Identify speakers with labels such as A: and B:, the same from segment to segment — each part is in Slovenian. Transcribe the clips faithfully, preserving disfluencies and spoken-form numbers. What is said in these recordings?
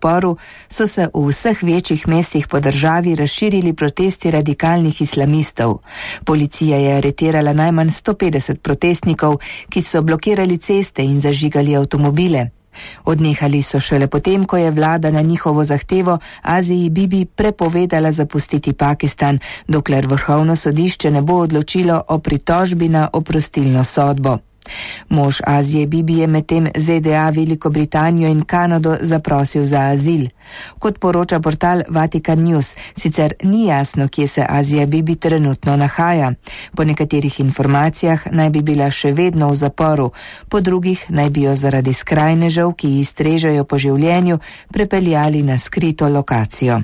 A: uporu, so se v vseh večjih mestih po državi razširili protesti radikalnih islamistov. Policija je aretirala najmanj sto petdeset protestnikov, ki so blokirali ceste in zažigali avtomobile. Odnehali so šele potem, ko je vlada na njihovo zahtevo Aziji Bibi prepovedala zapustiti Pakistan, dokler vrhovno sodišče ne bo odločilo o pritožbi na oprostilno sodbo. Mož Azije Bibi je medtem Z D A, Veliko Britanijo in Kanado zaprosil za azil. Kot poroča portal Vatican News, sicer ni jasno, kje se Azija Bibi trenutno nahaja. Po nekaterih informacijah naj bi bila še vedno v zaporu, po drugih naj bi jo zaradi skrajnežev, ki ji strežejo po življenju, prepeljali na skrito lokacijo.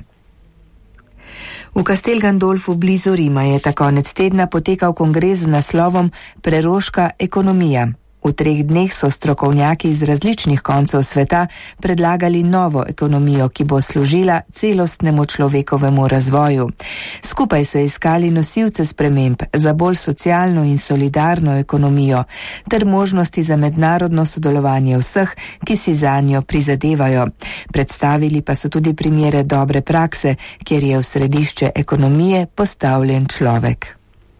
A: V Castel Gandolfu blizu Rima je ta konec tedna potekal kongres z naslovom Preroška ekonomija. V treh dneh so strokovnjaki iz različnih koncev sveta predlagali novo ekonomijo, ki bo služila celostnemu človekovemu razvoju. Skupaj so iskali nosilce sprememb za bolj socialno in solidarno ekonomijo ter možnosti za mednarodno sodelovanje vseh, ki si zanjo prizadevajo. Predstavili pa so tudi primere dobre prakse, kjer je v središče ekonomije postavljen človek.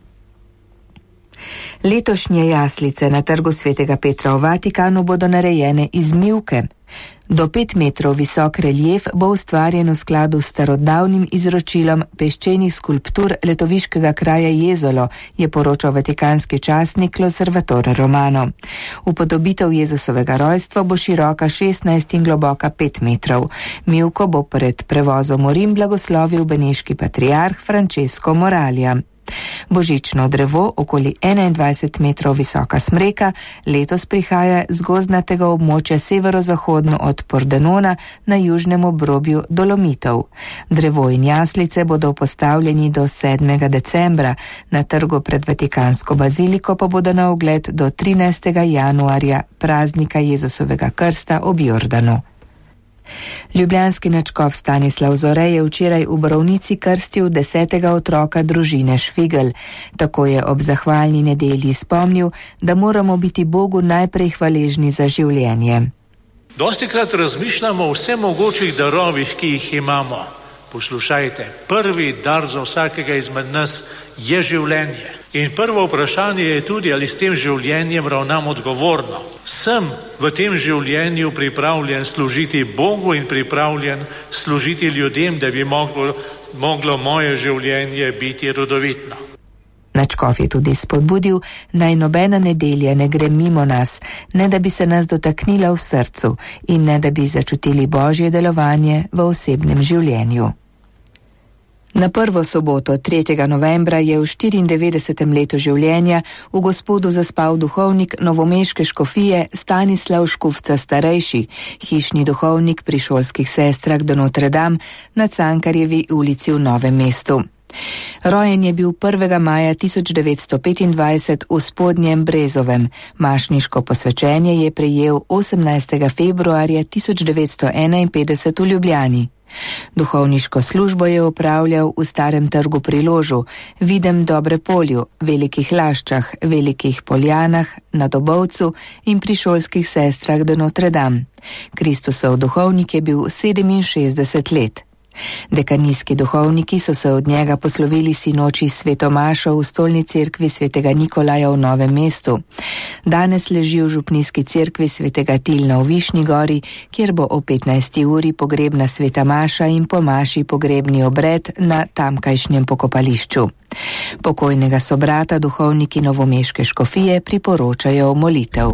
A: Letošnje jaslice na trgu Svetega Petra v Vatikanu bodo narejene iz mivke. Do pet metrov visok reljef bo ustvarjen v skladu s starodavnim izročilom peščenih skulptur letoviškega kraja Jezolo, je poročal vatikanski časnik L'Osservatore Romano. Upodobitev Jezusovega rojstva bo široka šestnajst in globoka pet metrov. Mivko bo pred prevozom v Rim blagoslovil beneški patriarh Francesco Moralja. Božično drevo, okoli enaindvajset metrov visoka smreka, letos prihaja z gozdnatega območja severozahodno od Pordenona na južnem obrobju Dolomitov. Drevo in jaslice bodo postavljeni do sedmega decembra, na trgu pred Vatikansko baziliko pa bodo na ogled do trinajstega januarja, praznika Jezusovega krsta ob Jordanu. Ljubljanski nadškof Stanislav Zore je včeraj v Borovnici krstil desetega otroka družine Švigelj. Tako je ob zahvalni nedelji spomnil, da moramo biti Bogu najprej hvaležni za življenje.
B: Dostikrat razmišljamo o vse mogočih darovih, ki jih imamo. Poslušajte, prvi dar za vsakega izmed nas je življenje. In prvo vprašanje je tudi, ali s tem življenjem ravnam odgovorno. Sem v tem življenju pripravljen služiti Bogu in pripravljen služiti ljudem, da bi moglo, moglo moje življenje biti rodovitno.
A: Nadškof je tudi spodbudil, naj nobena nedelja ne gre mimo nas, ne da bi se nas dotaknila v srcu in ne da bi začutili Božje delovanje v osebnem življenju. Na prvo soboto, tretjega novembra, je v štiriindevetdesetem letu življenja v Gospodu zaspal duhovnik novomeške škofije Stanislav Škufca starejši, hišni duhovnik pri šolskih sestrah do Notre Dame na Cankarjevi ulici v Novem mestu. Rojen je bil prvega maja tisoč devetsto petindvajset v Spodnjem Brezovem. Mašniško posvečenje je prejel osemnajstega februarja tisoč devetsto enainpetdeset v Ljubljani. Duhovniško službo je opravljal v Starem trgu pri Ložu, Videm Dobre polju, Velikih Laščah, Velikih Poljanah, na Dobovcu in pri šolskih sestrah do Notre Dame. Kristusov duhovnik je bil sedeminšestdeset let. Dekanijski duhovniki so se od njega poslovili sinoči sveto mašo v stolni cerkvi svetega Nikolaja v Novem mestu. Danes leži v župnijski cerkvi svetega Tilna v Višnji gori, kjer bo o petnajsti uri pogrebna sveta maša in po maši pogrebni obred na tamkajšnjem pokopališču. Pokojnega sobrata duhovniki novomeške škofije priporočajo molitev.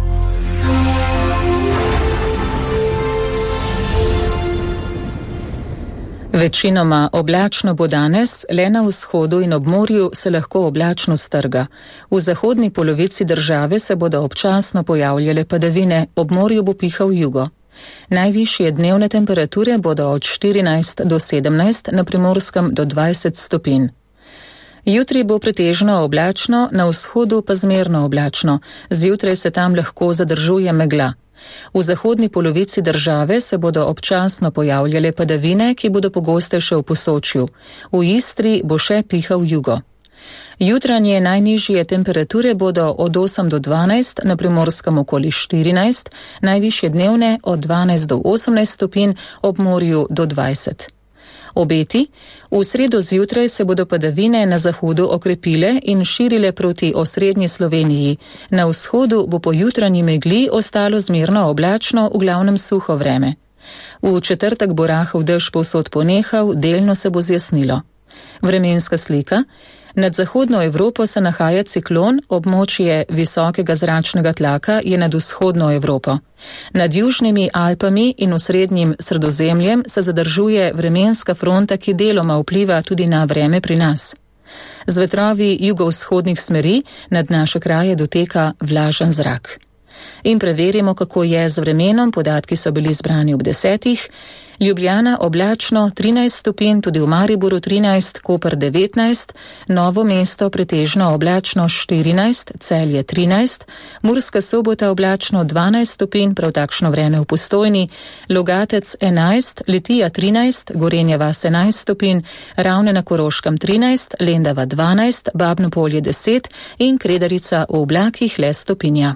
C: Večinoma oblačno bo danes, le na vzhodu in ob morju se lahko oblačno strga. V zahodni polovici države se bodo občasno pojavljale padavine, ob morju bo pihal jugo. Najvišje dnevne temperature bodo od štirinajst do sedemnajst, na Primorskem do dvajset stopinj. Jutri bo pretežno oblačno, na vzhodu pa zmerno oblačno. Zjutraj se tam lahko zadržuje megla. V zahodni polovici države se bodo občasno pojavljale padavine, ki bodo pogostejše v Posočju. V Istri bo še pihal jugo. Jutranje najnižje temperature bodo od osem do dvanajst, na Primorskem okoli štirinajst, najvišje dnevne od dvanajst do osemnajst stopinj, ob morju do dvajset. Obeti: v sredo zjutraj se bodo padavine na zahodu okrepile in širile proti osrednji Sloveniji. Na vzhodu bo po jutranji megli ostalo zmerno oblačno, v glavnem suho vreme. V četrtek bo rahel dež povsod ponehal, delno se bo zjasnilo. Vremenska slika: nad zahodno Evropo se nahaja ciklon, območje visokega zračnega tlaka je nad vzhodno Evropo. Nad južnimi Alpami in osrednjim Sredozemljem se zadržuje vremenska fronta, ki deloma vpliva tudi na vreme pri nas. Z vetrovi jugovzhodnih smeri nad naše kraje doteka vlažen zrak. In preverimo, kako je z vremenom. Podatki so bili zbrani ob desetih. Ljubljana oblačno trinajst stopinj, tudi v Mariboru trinajst, Koper devetnajst, Novo mesto pretežno oblačno štirinajst, Celje trinajst, Murska Sobota oblačno dvanajst stopinj, prav takšno vreme v Postojni, Logatec enajst, Litija trinajst, Gorenja vas enajst stopinj, Ravne na Koroškem trinajst, Lendava dvanajst, Babno Polje deset in Kredarica v oblakih le stopinja.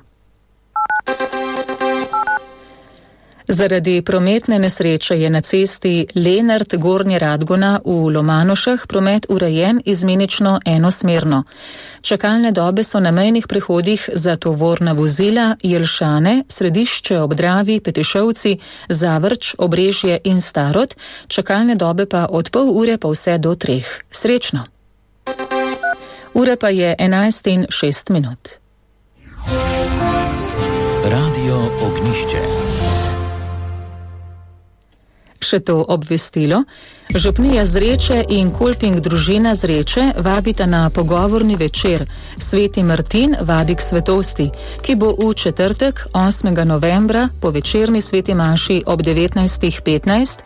C: Zaradi prometne nesreče je na cesti Lenart-Gornje Radgona v Lomanošah promet urejen izmenično enosmerno. Čakalne dobe so na mejnih prehodih za tovorna vozila Jelšane, Središče ob Dravi, Petišovci, Zavrč, Obrežje in Starod, čakalne dobe pa od pol ure pa vse do treh. Srečno! Ura pa je enajst in šest minut.
D: Radio Ognišče.
C: Še to obvestilo. Župnija Zreče in Kolping družina Zreče vabita na pogovorni večer. Sveti Martin vabi k svetosti, ki bo v četrtek osmega novembra po večerni sveti maši ob devetnajst petnajst